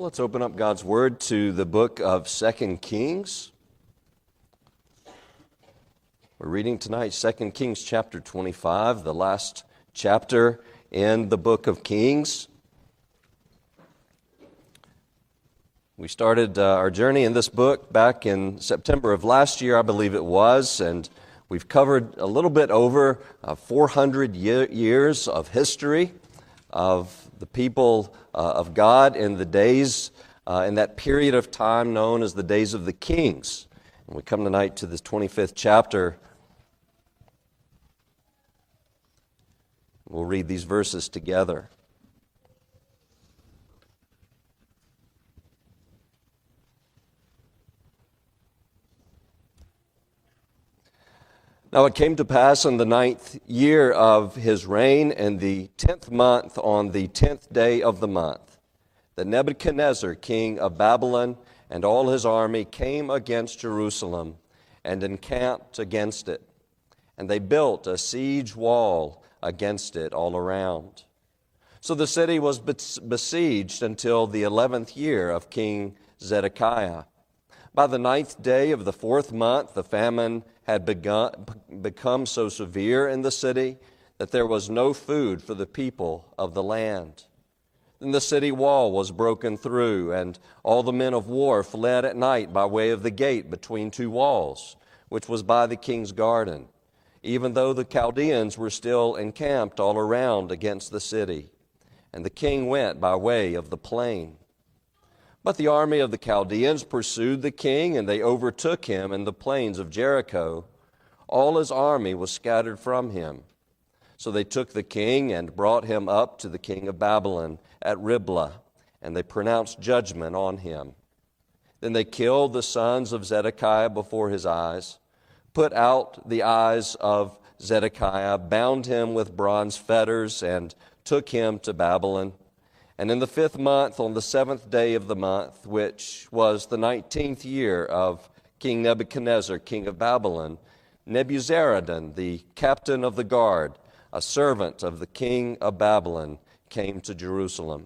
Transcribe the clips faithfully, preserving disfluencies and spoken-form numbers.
Let's open up God's Word to the book of Second Kings. We're reading tonight Second Kings chapter twenty-five, the last chapter in the book of Kings. We started uh, our journey in this book back in September of last year, I believe it was, and we've covered a little bit over uh, four hundred ye- years of history of the people uh, of God in the days, uh, in that period of time known as the days of the kings. And we come tonight to this twenty-fifth chapter. We'll read these verses together. Now it came to pass in the ninth year of his reign, in the tenth month, on the tenth day of the month, that Nebuchadnezzar, king of Babylon, and all his army came against Jerusalem and encamped against it. And they built a siege wall against it all around. So the city was besieged until the eleventh year of King Zedekiah. By the ninth day of the fourth month, the famine had begun, become so severe in the city that there was no food for the people of the land. Then the city wall was broken through, and all the men of war fled at night by way of the gate between two walls, which was by the king's garden, even though the Chaldeans were still encamped all around against the city. And the king went by way of the plain. But the army of the Chaldeans pursued the king, and they overtook him in the plains of Jericho. All his army was scattered from him. So they took the king and brought him up to the king of Babylon at Riblah, and they pronounced judgment on him. Then they killed the sons of Zedekiah before his eyes, put out the eyes of Zedekiah, bound him with bronze fetters, and took him to Babylon. And in the fifth month, on the seventh day of the month, which was the nineteenth year of King Nebuchadnezzar, king of Babylon, Nebuzaradan, the captain of the guard, a servant of the king of Babylon, came to Jerusalem.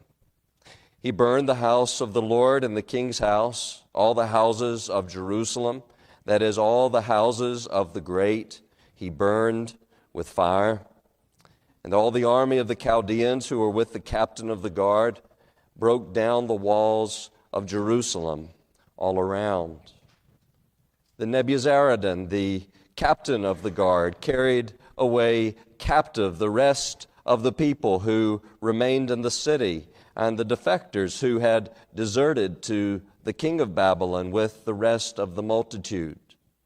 He burned the house of the Lord and the king's house, all the houses of Jerusalem, that is, all the houses of the great, he burned with fire. And all the army of the Chaldeans who were with the captain of the guard broke down the walls of Jerusalem all around. The Nebuzaradan, the captain of the guard, carried away captive the rest of the people who remained in the city, and the defectors who had deserted to the king of Babylon with the rest of the multitude.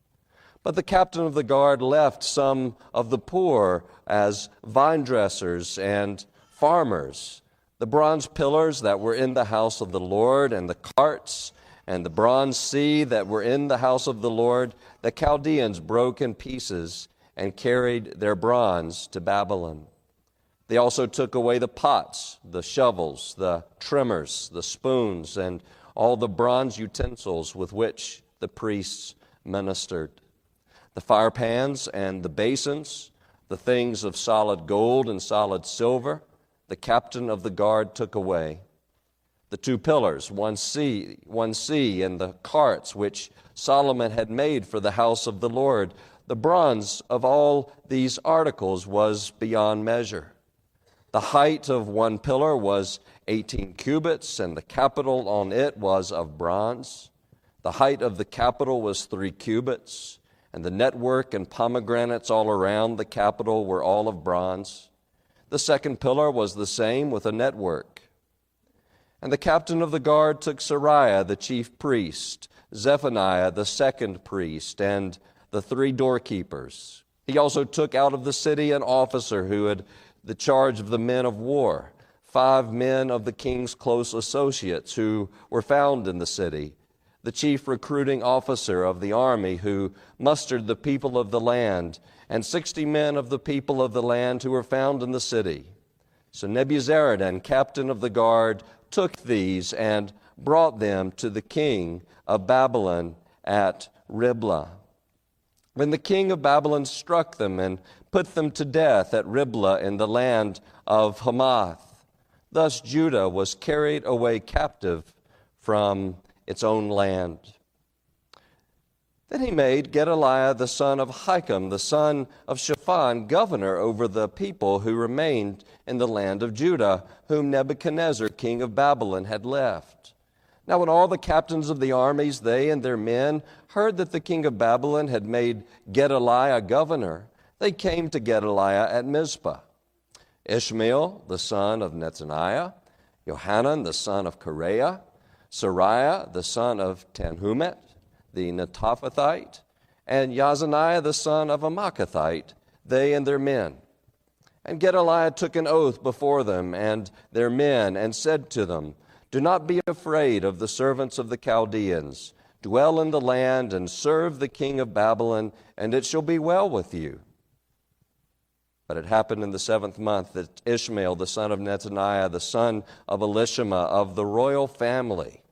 But the captain of the guard left some of the poor as vine dressers and farmers. The bronze pillars that were in the house of the Lord, and the carts and the bronze sea that were in the house of the Lord, the Chaldeans broke in pieces and carried their bronze to Babylon. They also took away the pots, the shovels, the trimmers, the spoons, and all the bronze utensils with which the priests ministered. The fire pans and the basins, the things of solid gold and solid silver, the captain of the guard took away. The two pillars, one sea, one sea, and the carts which Solomon had made for the house of the Lord, the bronze of all these articles was beyond measure. The height of one pillar was eighteen cubits, and the capital on it was of bronze. The height of the capital was three cubits, and the network and pomegranates all around the capital were all of bronze. The second pillar was the same, with a network. And the captain of the guard took Sariah the chief priest, Zephaniah the second priest, and the three doorkeepers. He also took out of the city an officer who had the charge of the men of war, five men of the king's close associates who were found in the city, the chief recruiting officer of the army who mustered the people of the land, and sixty men of the people of the land who were found in the city. So Nebuzaradan, captain of the guard, took these and brought them to the king of Babylon at Riblah. When the king of Babylon struck them and put them to death at Riblah in the land of Hamath. Thus Judah was carried away captive from its own land. Then he made Gedaliah the son of Ahikam, the son of Shaphan, governor over the people who remained in the land of Judah, whom Nebuchadnezzar, king of Babylon, had left. Now when all the captains of the armies, they and their men, heard that the king of Babylon had made Gedaliah governor, they came to Gedaliah at Mizpah. Ishmael, the son of Nethaniah, Johanan, the son of Kareah, Sariah, the son of Tanhumet, the Netophathite, and Yazaniah, the son of a Maacathite, they and their men. And Gedaliah took an oath before them and their men, and said to them, Do not be afraid of the servants of the Chaldeans. Dwell in the land and serve the king of Babylon, and it shall be well with you. But it happened in the seventh month that Ishmael, the son of Nethaniah, the son of Elishama, of the royal family,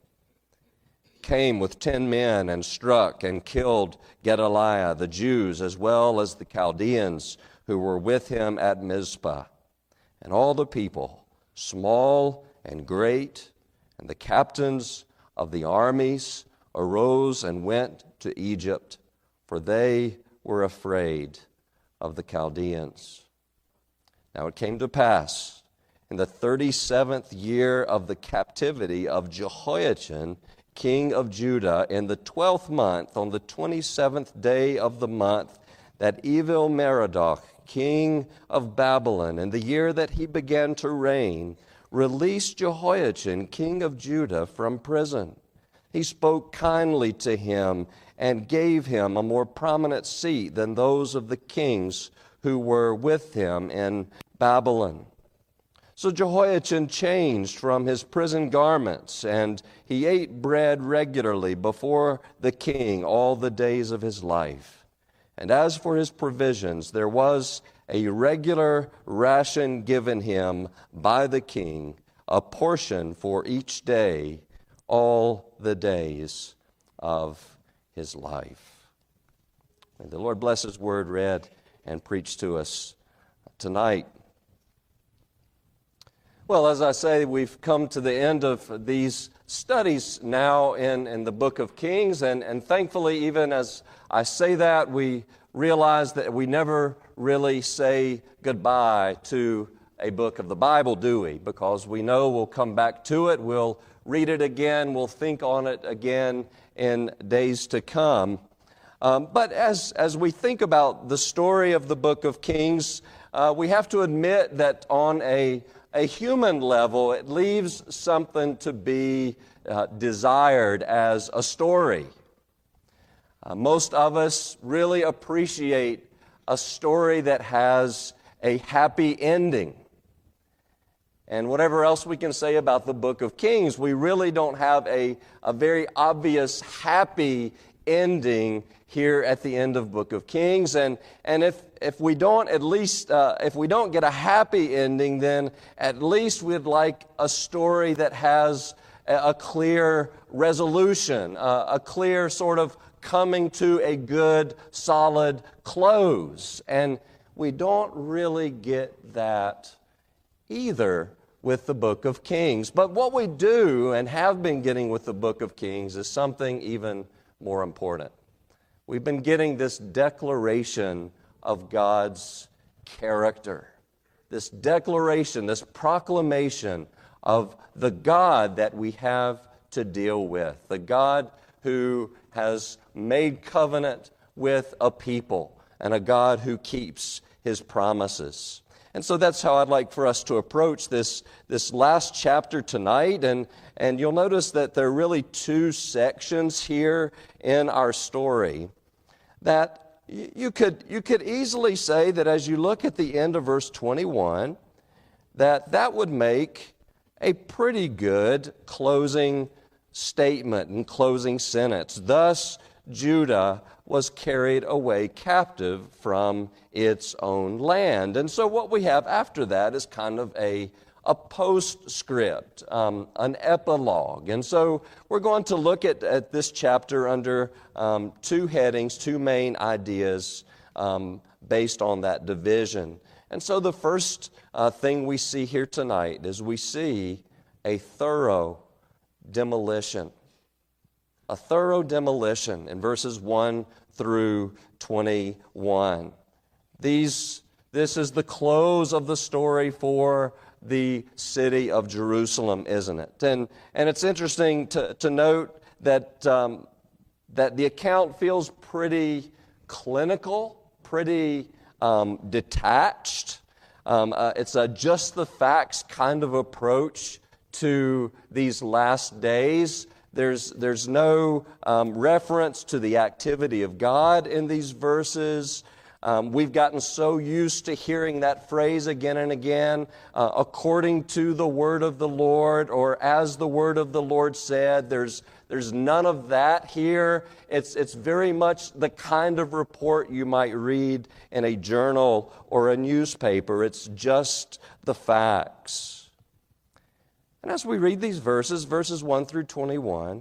came with ten men and struck and killed Gedaliah, the Jews, as well as the Chaldeans who were with him at Mizpah. And all the people, small and great, and the captains of the armies arose and went to Egypt, for they were afraid of the Chaldeans. Now it came to pass in the thirty-seventh year of the captivity of Jehoiachin, king of Judah, in the twelfth month, on the twenty-seventh day of the month, that Evil-Merodach, king of Babylon, in the year that he began to reign, released Jehoiachin, king of Judah, from prison. He spoke kindly to him and gave him a more prominent seat than those of the kings who were with him in Babylon. So Jehoiachin changed from his prison garments, and he ate bread regularly before the king all the days of his life. And as for his provisions, there was a regular ration given him by the king, a portion for each day, all the days of his life. May the Lord bless his word read and preached to us tonight. Well, as I say, we've come to the end of these studies now in, in the book of Kings, and, and thankfully, even as I say that, we realize that we never really say goodbye to a book of the Bible, do we? Because we know we'll come back to it, we'll read it again, we'll think on it again in days to come. Um, but as, as we think about the story of the book of Kings, uh, we have to admit that on a A human level, it leaves something to be uh, desired as a story. Uh, most of us really appreciate a story that has a happy ending. And whatever else we can say about the book of Kings, we really don't have a, a very obvious happy ending here at the end of book of Kings. And, and if, if we don't at least, uh, if we don't get a happy ending, then at least we'd like a story that has a, a clear resolution, uh, a clear sort of coming to a good, solid close. And we don't really get that either with the book of Kings. But what we do and have been getting with the book of Kings is something even more important. We've been getting this declaration of God's character, this declaration, this proclamation of the God that we have to deal with, the God who has made covenant with a people, and a God who keeps his promises. And so that's how I'd like for us to approach this, this last chapter tonight. And, and you'll notice that there are really two sections here in our story that you could, you could easily say that as you look at the end of verse twenty-one, that that would make a pretty good closing statement and closing sentence. Thus, Judah was carried away captive from its own land. And so what we have after that is kind of a, a postscript, um, an epilogue. And so we're going to look at, at this chapter under um, two headings, two main ideas um, based on that division. And so the first uh, thing we see here tonight is we see a thorough demolition. A thorough demolition in verses one through twenty-one. These, this is the close of the story for the city of Jerusalem, isn't it? And, and it's interesting to, to note that, um, that the account feels pretty clinical, pretty um, detached. Um, uh, it's a just the facts kind of approach to these last days. There's, there's no um, reference to the activity of God in these verses. Um, we've gotten so used to hearing that phrase again and again, uh, according to the word of the Lord, or as the word of the Lord said. There's, there's none of that here. It's, it's very much the kind of report you might read in a journal or a newspaper. It's just the facts. And as we read these verses, verses one through twenty-one,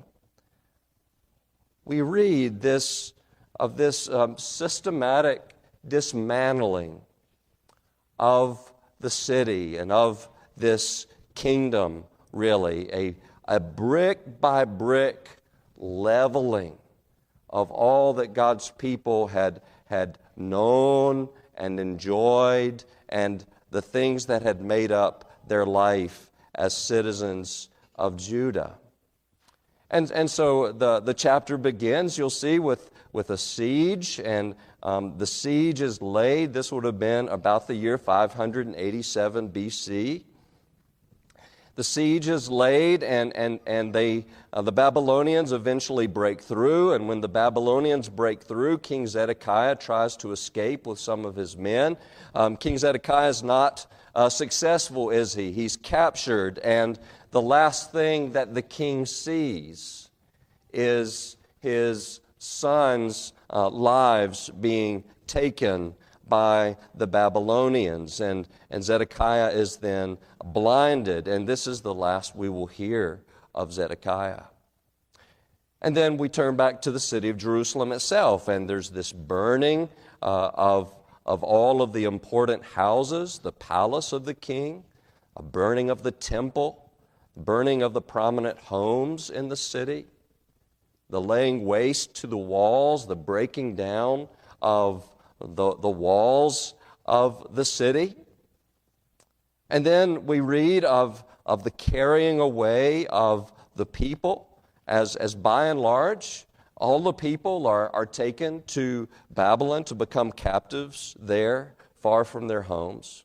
we read this of this um, systematic dismantling of the city and of this kingdom, really, a, a brick by brick leveling of all that God's people had, had known and enjoyed, and the things that had made up their life as citizens of Judah. And, and so the, the chapter begins, you'll see, with, with a siege, and um, the siege is laid. This would have been about the year five hundred eighty-seven B C. The siege is laid, and, and, and they, uh, the Babylonians eventually break through, and when the Babylonians break through, King Zedekiah tries to escape with some of his men. Um, King Zedekiah is not uh, successful, is he? He's captured, and the last thing that the king sees is his sons' uh, lives being taken by the Babylonians, and, and Zedekiah is then blinded, and this is the last we will hear of Zedekiah. And then we turn back to the city of Jerusalem itself, and there's this burning uh, of, of all of the important houses, the palace of the king, a burning of the temple, burning of the prominent homes in the city, the laying waste to the walls, the breaking down of the, the walls of the city. And then we read of, of the carrying away of the people, as, as by and large, all the people are, are taken to Babylon to become captives there, far from their homes.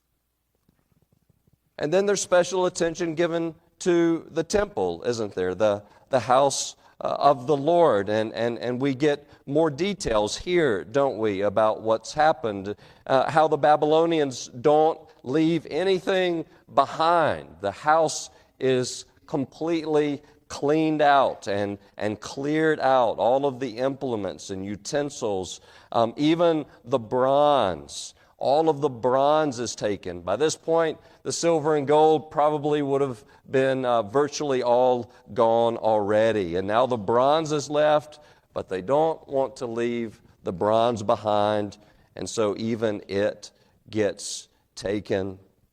And then there's special attention given to the temple, isn't there? The, the house uh, of the Lord. And, and, and we get more details here, don't we, about what's happened, uh, how the Babylonians don't leave anything behind. The house is completely cleaned out and, and cleared out, all of the implements and utensils, um, even the bronze. All of the bronze is taken. By this point, the silver and gold probably would have been uh, virtually all gone already. And now the bronze is left, but they don't want to leave the bronze behind, and so even it gets taken.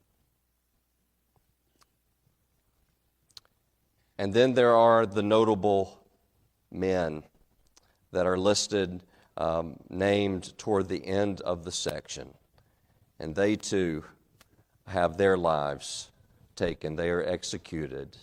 And then there are the notable men that are listed, um, named toward the end of the section. And they too have their lives taken. They are executed.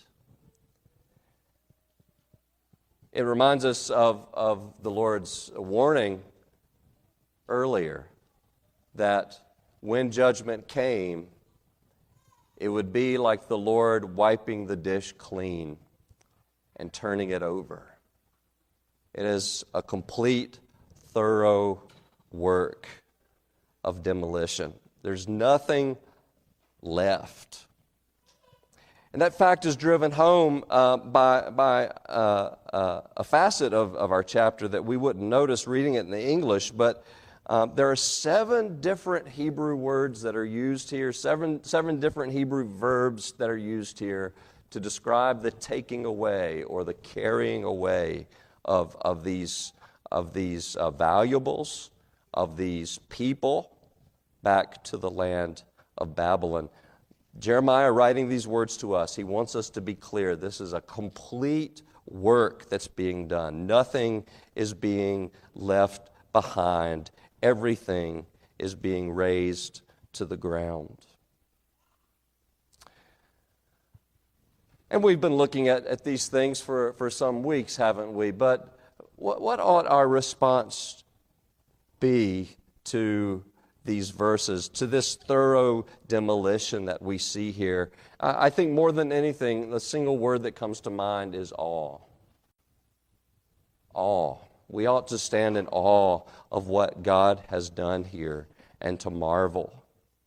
It reminds us of, of the Lord's warning earlier that when judgment came, it would be like the Lord wiping the dish clean and turning it over. It is a complete, thorough work of demolition. There's nothing left. And that fact is driven home uh, by, by uh, uh, a facet of, of our chapter that we wouldn't notice reading it in the English, but um, there are seven different Hebrew words that are used here, seven, seven different Hebrew verbs that are used here to describe the taking away or the carrying away of, of these, of these uh, valuables, of these people, back to the land of Babylon. Jeremiah writing these words to us, he wants us to be clear. This is a complete work that's being done. Nothing is being left behind. Everything is being razed to the ground. And we've been looking at, at these things for, for some weeks, haven't we? But what, what ought our response be to these verses, to this thorough demolition that we see here? I, I think more than anything, the single word that comes to mind is awe. Awe. We ought to stand in awe of what God has done here and to marvel.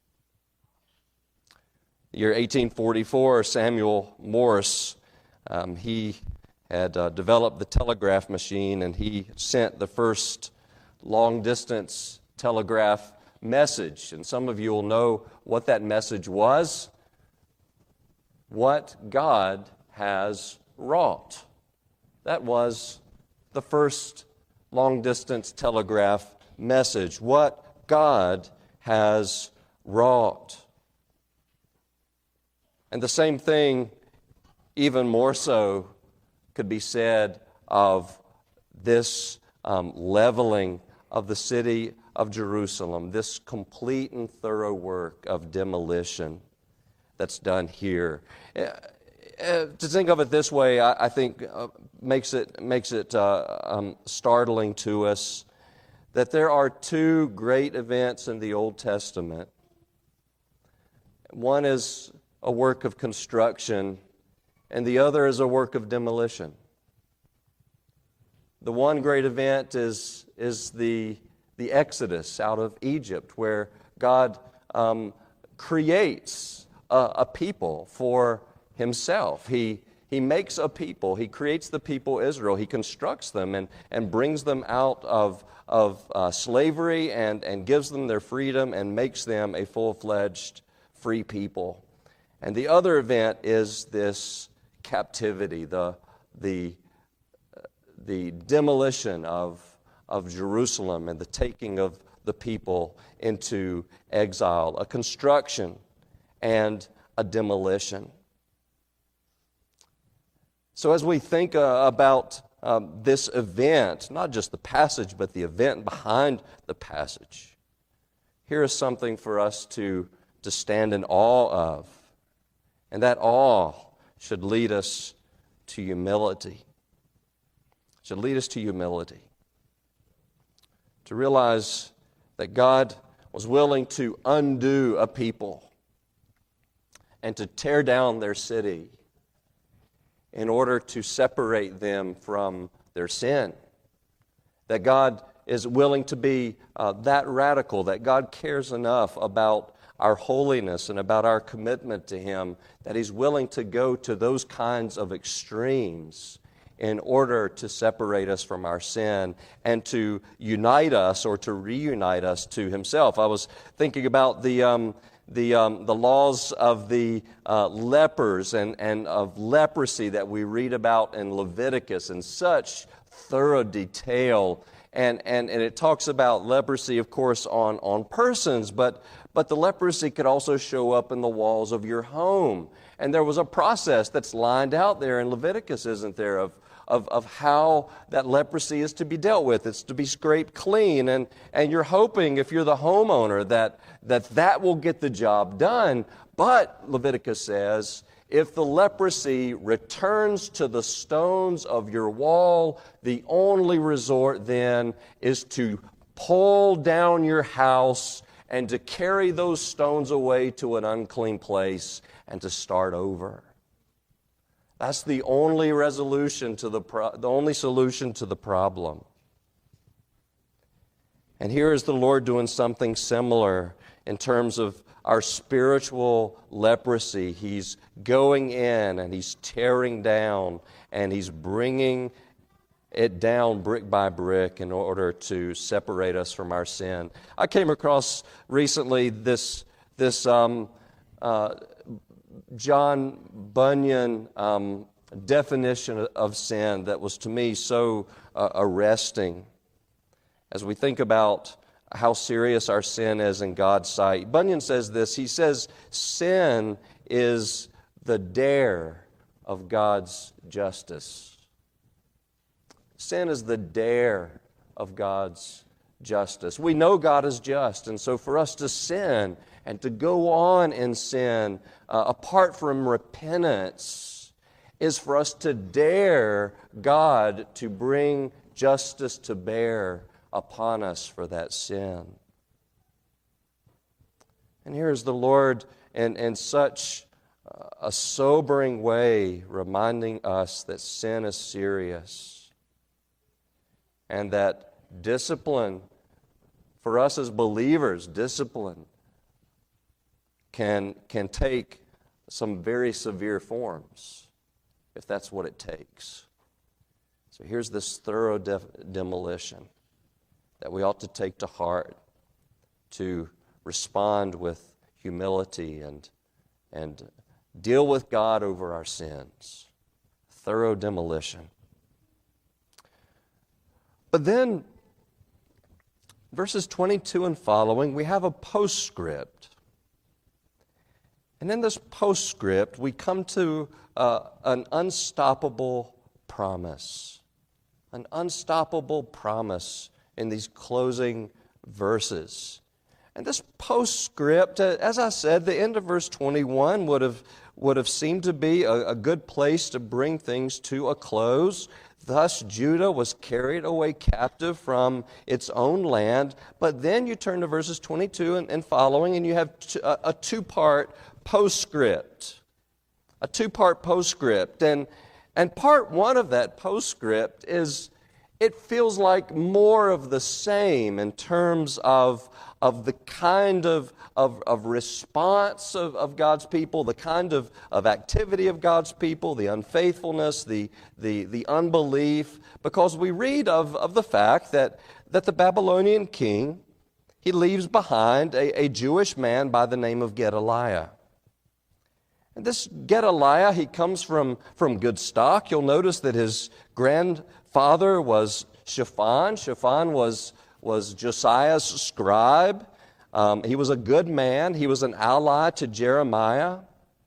Year eighteen forty-four, Samuel Morse, um, he had uh, developed the telegraph machine, and he sent the first long-distance telegraph message. And some of you will know what that message was. What God has wrought. That was the first long-distance telegraph message. What God has wrought. And the same thing, even more so, could be said of this um, leveling of the city of Jerusalem, this complete and thorough work of demolition that's done here. Uh, uh, to think of it this way, I, I think uh, makes it makes it uh, um, startling to us that there are two great events in the Old Testament. One is a work of construction, and the other is a work of demolition. The one great event is, is the, the Exodus out of Egypt, where God um, creates a, a people for Himself. He, he makes a people. He creates the people Israel. He constructs them and, and brings them out of, of uh, slavery and, and gives them their freedom and makes them a full-fledged free people. And the other event is this captivity, the, the, the demolition of, of Jerusalem and the taking of the people into exile, a construction and a demolition. So as we think uh, about um, this event, not just the passage, but the event behind the passage, here is something for us to, to stand in awe of. And that awe should lead us to humility. Should lead us to humility. To realize that God was willing to undo a people and to tear down their city in order to separate them from their sin. That God is willing to be uh, that radical, that God cares enough about our holiness and about our commitment to Him, that He's willing to go to those kinds of extremes in order to separate us from our sin and to unite us or to reunite us to Himself. I was thinking about the um, the um, the laws of the uh, lepers and, and of leprosy that we read about in Leviticus in such thorough detail. And, and, and it talks about leprosy, of course, on, on persons, but, but the leprosy could also show up in the walls of your home. And there was a process that's lined out there in Leviticus, isn't there, of, of, of how that leprosy is to be dealt with. It's to be scraped clean. And, and you're hoping, if you're the homeowner, that, that that will get the job done. But, Leviticus says, if the leprosy returns to the stones of your wall, the only resort then is to pull down your house and to carry those stones away to an unclean place and to start over. That's the only resolution to the pro- the only solution to the problem. And here is the Lord doing something similar in terms of our spiritual leprosy. He's going in and He's tearing down and He's bringing it down brick by brick in order to separate us from our sin. I came across recently this, this um, uh, John Bunyan um, definition of sin that was to me so uh, arresting as we think about how serious our sin is in God's sight. Bunyan says this. He says, sin is the dare of God's justice. Sin is the dare of God's justice. We know God is just, and so for us to sin and to go on in sin uh, apart from repentance is for us to dare God to bring justice to bear upon us for that sin. And here's the Lord in, in such a sobering way reminding us that sin is serious and that discipline, for us as believers, discipline can, can take some very severe forms if that's what it takes. So here's this thorough de- demolition that we ought to take to heart, to respond with humility and, and deal with God over our sins. Thorough demolition. But then, verses twenty-two and following, we have a postscript. And in this postscript, we come to uh, an unstoppable promise. An unstoppable promise in these closing verses. And this postscript, as I said, the end of verse twenty-one would have, would have seemed to be a, a good place to bring things to a close. Thus, Judah was carried away captive from its own land. But then you turn to verses twenty-two and, and following, and you have t- a, a two-part postscript. A two-part postscript. And, and part one of that postscript is, it feels like more of the same in terms of, of the kind of, of, of response of, of God's people, the kind of, of activity of God's people, the unfaithfulness, the, the, the unbelief, because we read of, of the fact that, that the Babylonian king, he leaves behind a, a Jewish man by the name of Gedaliah. And this Gedaliah, he comes from, from good stock. You'll notice that his grandfather was Shaphan. Shaphan was, was Josiah's scribe. Um, he was a good man. He was an ally to Jeremiah.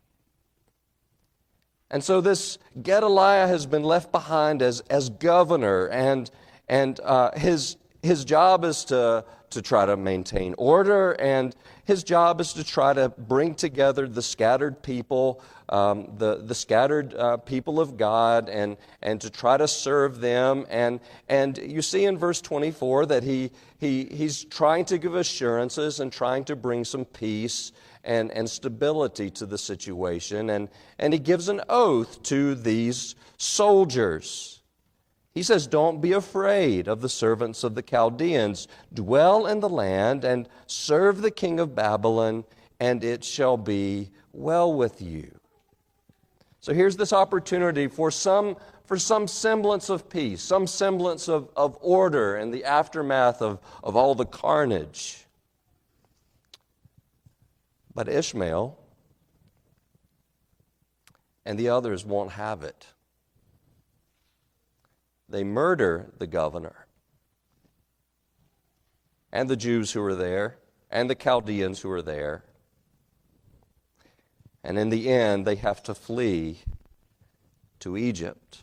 And so this Gedaliah has been left behind as, as governor, and, and uh, his, his job is to, to try to maintain order, and his job is to try to bring together the scattered people, um, the, the scattered uh, people of God, and, and to try to serve them. And, and you see in verse twenty-four that he, he, he's trying to give assurances and trying to bring some peace and, and stability to the situation. And, and he gives an oath to these soldiers. He says, don't be afraid of the servants of the Chaldeans. Dwell in the land and serve the king of Babylon, and it shall be well with you. So here's this opportunity for some, for some semblance of peace, some semblance of, of order in the aftermath of, of all the carnage. But Ishmael and the others won't have it. They murder the governor and the Jews who are there and the Chaldeans who are there. And in the end, they have to flee to Egypt.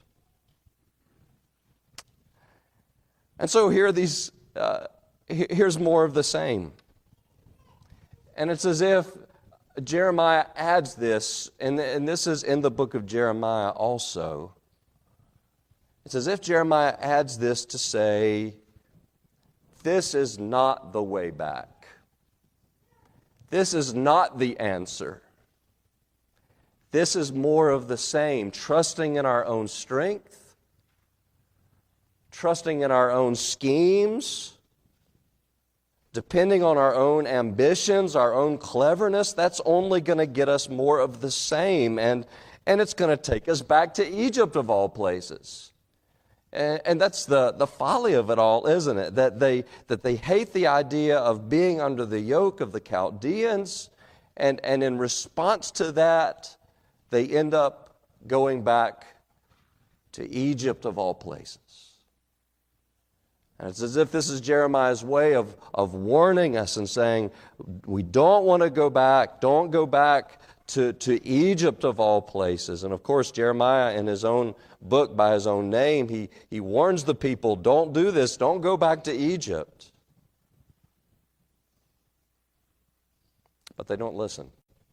And so here are these, uh, here's more of the same. And it's as if Jeremiah adds this, and, and this is in the book of Jeremiah also. It's as if Jeremiah adds this to say, this is not the way back. This is not the answer. This is more of the same, trusting in our own strength, trusting in our own schemes, depending on our own ambitions, our own cleverness. That's only going to get us more of the same, and, and it's going to take us back to Egypt of all places. And, and that's the, the folly of it all, isn't it? That they, that they hate the idea of being under the yoke of the Chaldeans, and, and in response to that, they end up going back to Egypt of all places. And it's as if this is Jeremiah's way of, of warning us and saying, we don't want to go back. Don't go back to, to Egypt of all places. And of course, Jeremiah, in his own book by his own name, he, he warns the people, don't do this, don't go back to Egypt. But they don't listen.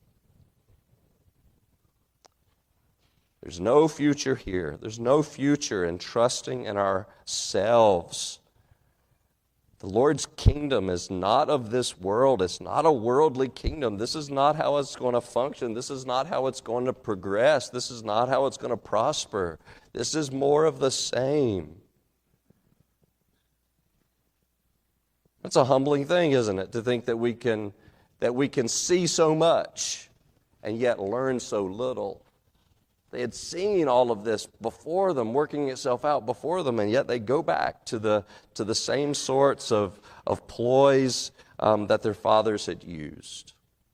There's no future here. There's no future in trusting in ourselves. The Lord's kingdom is not of this world. It's not a worldly kingdom. This is not how it's going to function. This is not how it's going to progress. This is not how it's going to prosper. This is more of the same. It's a humbling thing, isn't it, to think that we can that we can see so much and yet learn so little. They had seen all of this before them, working itself out before them, and yet they go back to the to the same sorts of, of ploys um, that their fathers had used.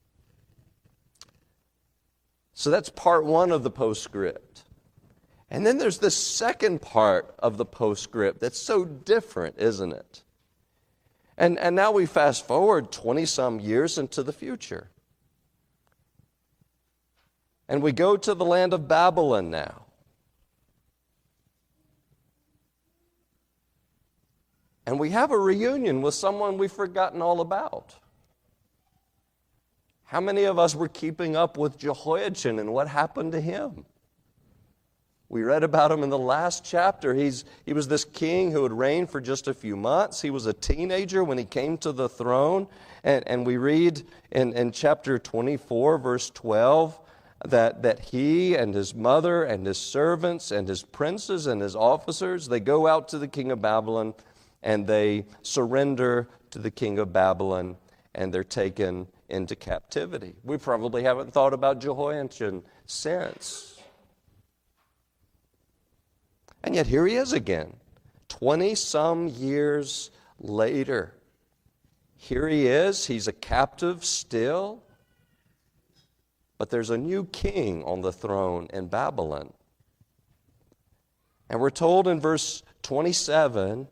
So that's part one of the postscript. And then there's the second part of the postscript that's so different, isn't it? And, and now we fast forward twenty-some years into the future. And we go to the land of Babylon now. And we have a reunion with someone we've forgotten all about. How many of us were keeping up with Jehoiachin and what happened to him? We read about him in the last chapter. He's, he was this king who had reigned for just a few months. He was a teenager when he came to the throne. And, and we read in, in chapter twenty-four, verse twelve, that, that he and his mother and his servants and his princes and his officers, they go out to the king of Babylon and they surrender to the king of Babylon and they're taken into captivity. We probably haven't thought about Jehoiachin since. And yet here he is again, twenty-some years later. Here he is, he's a captive still, but there's a new king on the throne in Babylon. And we're told in verse twenty-seven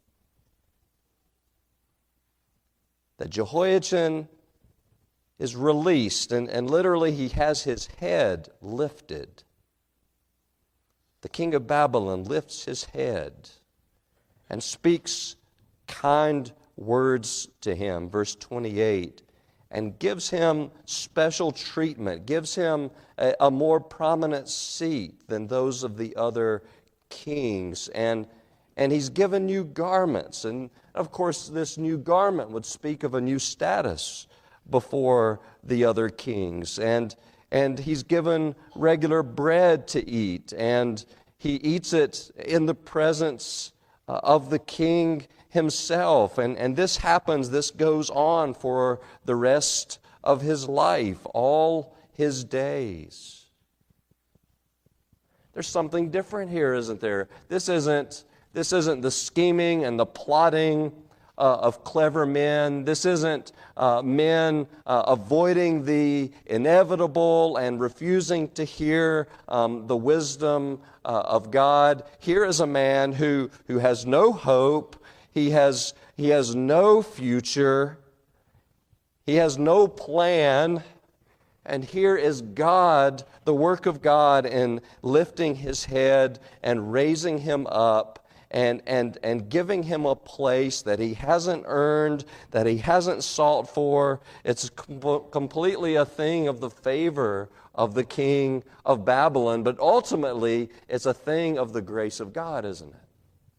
that Jehoiachin is released, and, and literally he has his head lifted. The king of Babylon lifts his head and speaks kind words to him, verse twenty-eight, and gives him special treatment, gives him a, a more prominent seat than those of the other kings. And, and he's given new garments. And of course, this new garment would speak of a new status before the other kings. And And he's given regular bread to eat, and he eats it in the presence uh, of the king himself. And, and this happens, this goes on for the rest of his life, all his days. There's something different here, isn't there? This isn't, this isn't the scheming and the plotting Uh, of clever men. This isn't uh, men uh, avoiding the inevitable and refusing to hear um, the wisdom uh, of God. Here is a man who, who has no hope. He has, he has no future. He has no plan. And here is God, the work of God in lifting his head and raising him up, And, and, and giving him a place that he hasn't earned, that he hasn't sought for. It's com- completely a thing of the favor of the king of Babylon, but ultimately it's a thing of the grace of God, isn't it?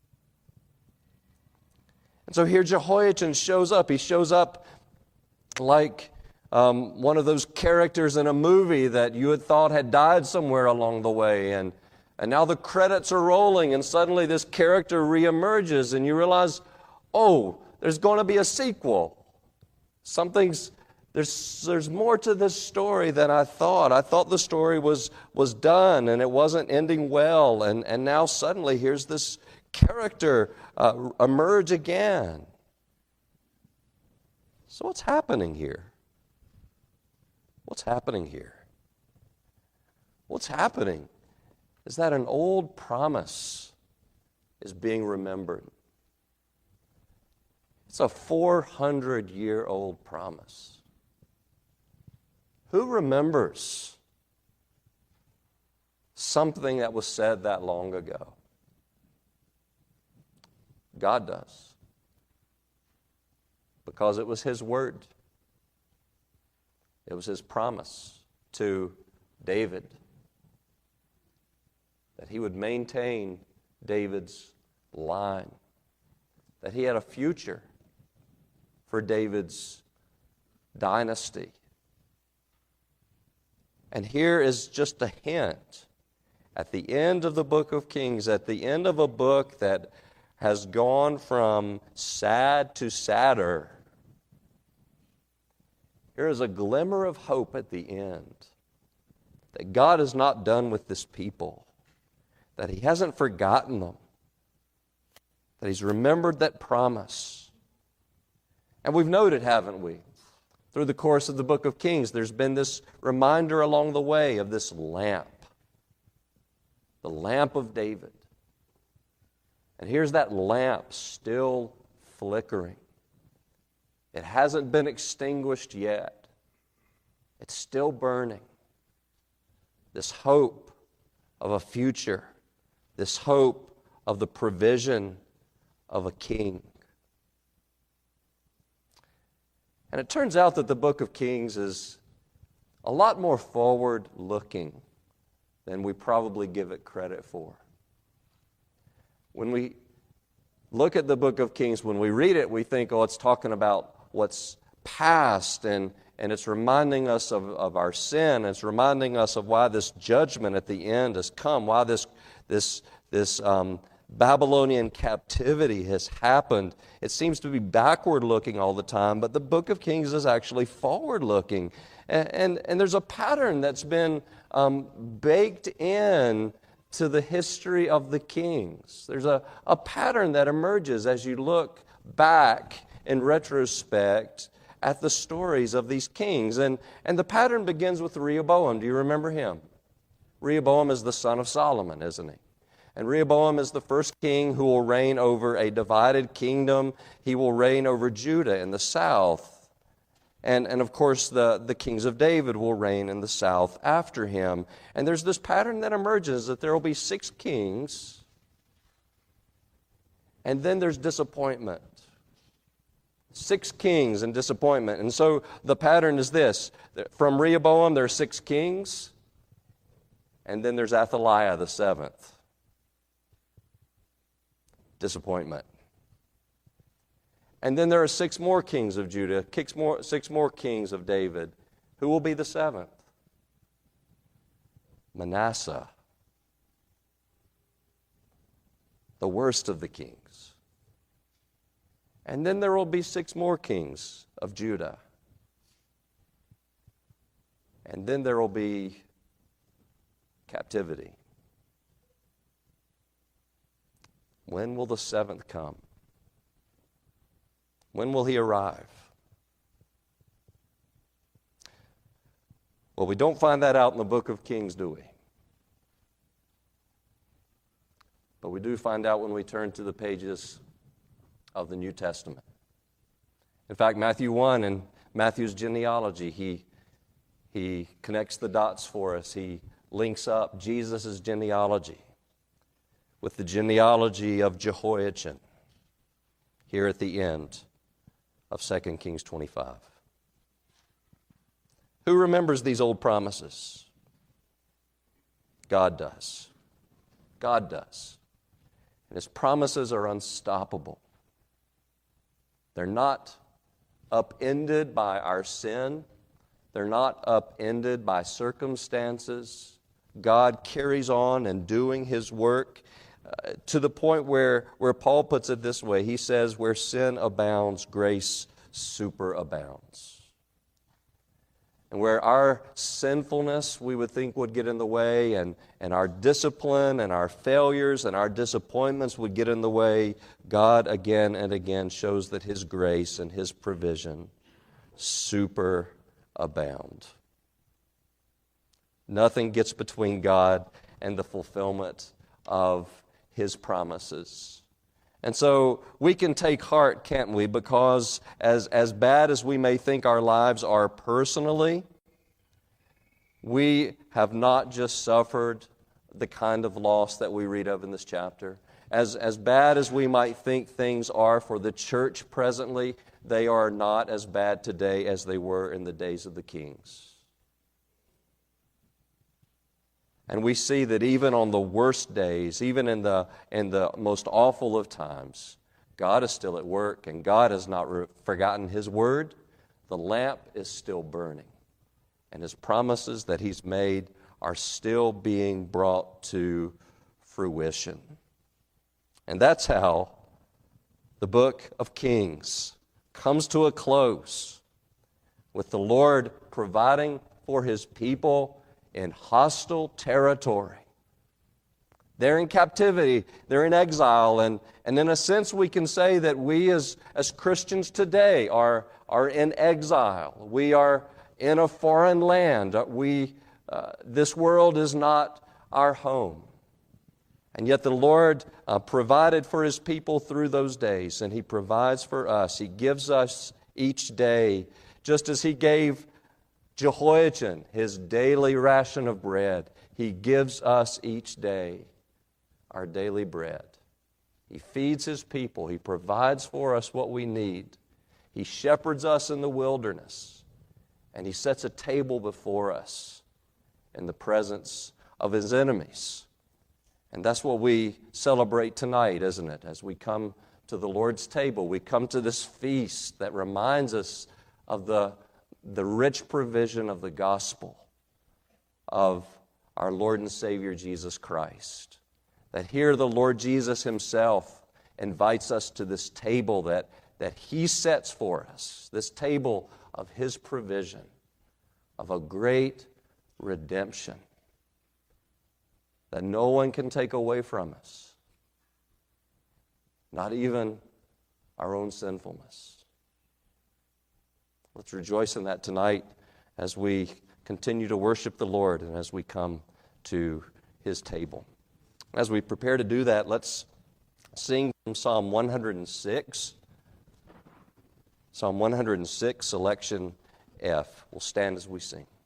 And so here Jehoiachin shows up. He shows up like um, one of those characters in a movie that you had thought had died somewhere along the way, and And now the credits are rolling, and suddenly this character reemerges, and you realize, oh, there's going to be a sequel. Something's, there's, there's more to this story than I thought. I thought the story was, was done, and it wasn't ending well, and, and now suddenly here's this character uh, emerge again. So what's happening here? What's happening here? What's happening is that an old promise is being remembered. It's a four hundred year old promise. Who remembers something that was said that long ago? God does. Because it was His word. It was His promise to David that He would maintain David's line, that He had a future for David's dynasty. And here is just a hint at the end of the book of Kings, at the end of a book that has gone from sad to sadder. Here is a glimmer of hope at the end that God is not done with this people, that He hasn't forgotten them, that He's remembered that promise. And we've noted, haven't we? Through the course of the book of Kings, there's been this reminder along the way of this lamp, the lamp of David. And here's that lamp still flickering. It hasn't been extinguished yet. It's still burning. This hope of a future, this hope of the provision of a king. And it turns out that the book of Kings is a lot more forward-looking than we probably give it credit for. When we look at the book of Kings, when we read it, we think, oh, it's talking about what's past, and, and it's reminding us of, of our sin. It's reminding us of why this judgment at the end has come, why this, this, this um, Babylonian captivity has happened. It seems to be backward-looking all the time, but the book of Kings is actually forward-looking. And, and, and there's a pattern that's been um, baked in to the history of the kings. There's a, a pattern that emerges as you look back in retrospect at the stories of these kings. And, and the pattern begins with Rehoboam. Do you remember him? Rehoboam is the son of Solomon, isn't he? And Rehoboam is the first king who will reign over a divided kingdom. He will reign over Judah in the south. And, and of course, the, the kings of David will reign in the south after him. And there's this pattern that emerges that there will be six kings, and then there's disappointment. Six kings and disappointment. And so the pattern is this. From Rehoboam, there are six kings, and then there's Athaliah, the seventh. Disappointment. And then there are six more kings of Judah, six more, six more kings of David. Who will be the seventh? Manasseh, the worst of the kings. And then there will be six more kings of Judah. And then there will be captivity. When will the seventh come? When will he arrive? Well, we don't find that out in the book of Kings, do we? But we do find out when we turn to the pages of the New Testament. In fact, Matthew one and Matthew's genealogy, he, he connects the dots for us. He links up Jesus' genealogy with the genealogy of Jehoiachin here at the end of Second Kings twenty-five. Who remembers these old promises? God does. God does. And His promises are unstoppable. They're not upended by our sin. They're not upended by circumstances. God carries on and doing His work uh, to the point where, where Paul puts it this way. He says, where sin abounds, grace superabounds. And where our sinfulness, we would think, would get in the way, and, and our discipline and our failures and our disappointments would get in the way, God again and again shows that His grace and His provision superabound. Nothing gets between God and the fulfillment of His promises. And so we can take heart, can't we? Because as, as bad as we may think our lives are personally, we have not just suffered the kind of loss that we read of in this chapter. As, as bad as we might think things are for the church presently, they are not as bad today as they were in the days of the kings. And we see that even on the worst days, even in the, in the most awful of times, God is still at work, and God has not re- forgotten His word. The lamp is still burning, and His promises that He's made are still being brought to fruition. And that's how the book of Kings comes to a close, with the Lord providing for His people in hostile territory. They're in captivity, they're in exile, and, and in a sense we can say that we as, as Christians today are, are in exile. We are in a foreign land. We, uh, this world is not our home. And yet the Lord uh, provided for His people through those days, and He provides for us. He gives us each day, just as He gave Jehoiachin his daily ration of bread. He gives us each day our daily bread. He feeds His people. He provides for us what we need. He shepherds us in the wilderness, and He sets a table before us in the presence of His enemies. And that's what we celebrate tonight, isn't it? As we come to the Lord's table, we come to this feast that reminds us of the, the rich provision of the gospel of our Lord and Savior Jesus Christ. That here the Lord Jesus Himself invites us to this table that, that He sets for us, this table of His provision, of a great redemption that no one can take away from us, not even our own sinfulness. Let's rejoice in that tonight as we continue to worship the Lord and as we come to His table. As we prepare to do that, let's sing from Psalm one hundred six. Psalm one hundred six, selection F. We'll stand as we sing.